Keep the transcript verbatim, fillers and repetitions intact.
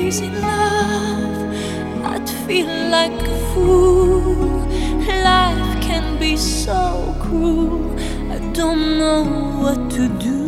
crazy love. I'd feel like a fool. Life can be so cruel. I don't know what to do.